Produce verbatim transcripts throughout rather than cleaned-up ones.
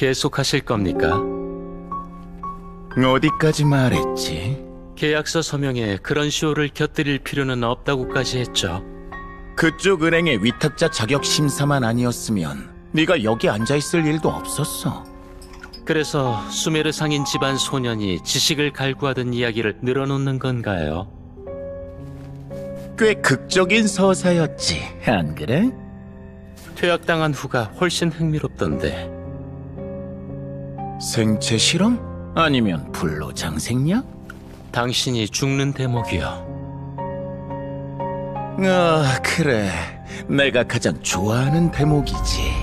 계속하실 겁니까? 어디까지 말했지? 계약서 서명에 그런 쇼를 곁들일 필요는 없다고까지 했죠. 그쪽 은행의 위탁자 자격 심사만 아니었으면 네가 여기 앉아있을 일도 없었어. 그래서 수메르 상인 집안 소년이 지식을 갈구하던 이야기를 늘어놓는 건가요? 꽤 극적인 서사였지, 안 그래? 퇴학당한 후가 훨씬 흥미롭던데. 생체 실험? 아니면 불로장생약? 당신이 죽는 대목이요. 아, 그래. 내가 가장 좋아하는 대목이지.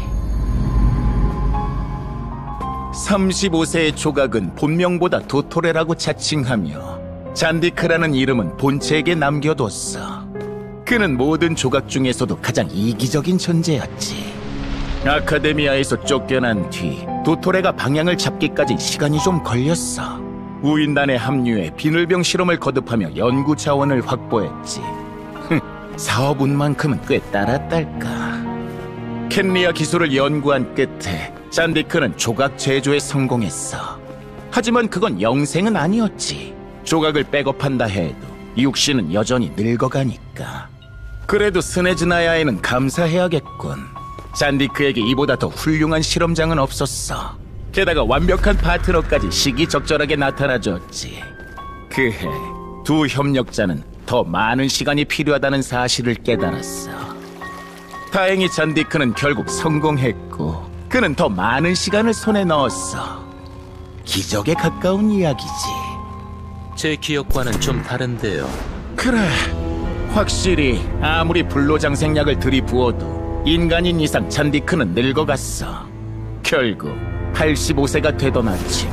서른다섯 세의 조각은 본명보다 도토레라고 자칭하며 잔디크라는 이름은 본체에게 남겨뒀어. 그는 모든 조각 중에서도 가장 이기적인 존재였지. 아카데미아에서 쫓겨난 뒤 도토레가 방향을 잡기까지 시간이 좀 걸렸어. 우인단에 합류해 비늘병 실험을 거듭하며 연구 자원을 확보했지. 사업 운만큼은 꽤 따랐달까. 캔리아 기술을 연구한 끝에 잔디크는 조각 제조에 성공했어. 하지만 그건 영생은 아니었지. 조각을 백업한다 해도 육신은 여전히 늙어가니까. 그래도 스네즈나야에는 감사해야겠군. 잔디크에게 이보다 더 훌륭한 실험장은 없었어. 게다가 완벽한 파트너까지 시기적절하게 나타나줬지. 그해 두 협력자는 더 많은 시간이 필요하다는 사실을 깨달았어. 다행히 잔디크는 결국 성공했고 그는 더 많은 시간을 손에 넣었어. 기적에 가까운 이야기지. 제 기억과는 좀 다른데요. 그래, 확실히 아무리 불로장생약을 들이부어도 인간인 이상 잔디크는 늙어갔어. 결국 팔십오 세가 되던 아침.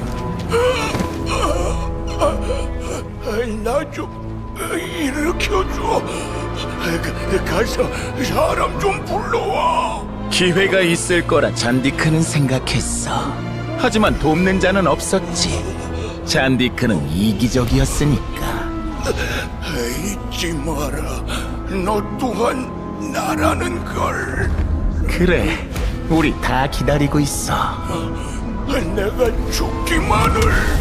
나 좀 일으켜줘. 가서 사람 좀 불러와. 기회가 있을 거라 잔디크는 생각했어. 하지만 돕는 자는 없었지. 잔디크는 이기적이었으니까. 잊지 마라. 너 또한 나라는 걸. 그래, 우리 다 기다리고 있어. 내가 죽기만을.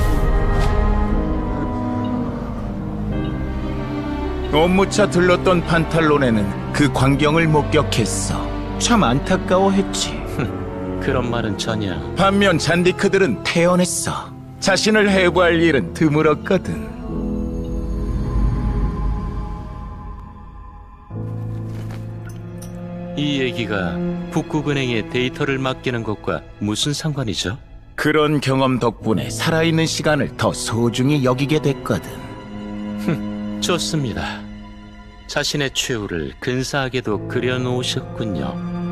업무차 들렀던 판탈론에는 그 광경을 목격했어. 참 안타까워했지. 그런 말은 전혀. 반면 잔디크들은 태연했어. 자신을 해부할 일은 드물었거든. 이 얘기가 북극은행에 데이터를 맡기는 것과 무슨 상관이죠? 그런 경험 덕분에 살아있는 시간을 더 소중히 여기게 됐거든. 좋습니다. 자신의 최후를 근사하게도 그려놓으셨군요.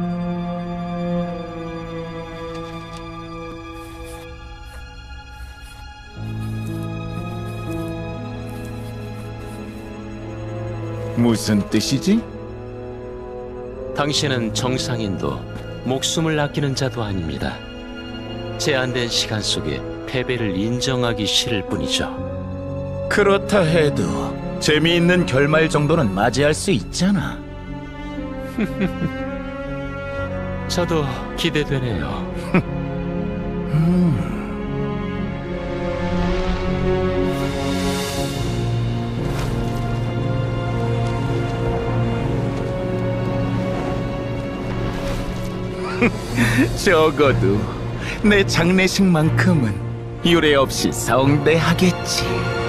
무슨 뜻이지? 당신은 정상인도 목숨을 아끼는 자도 아닙니다. 제한된 시간 속에 패배를 인정하기 싫을 뿐이죠. 그렇다 해도 재미있는 결말 정도는 맞이할 수 있잖아. 저도 기대되네요. 음. 적어도 내 장례식만큼은 유례 없이 성대하겠지.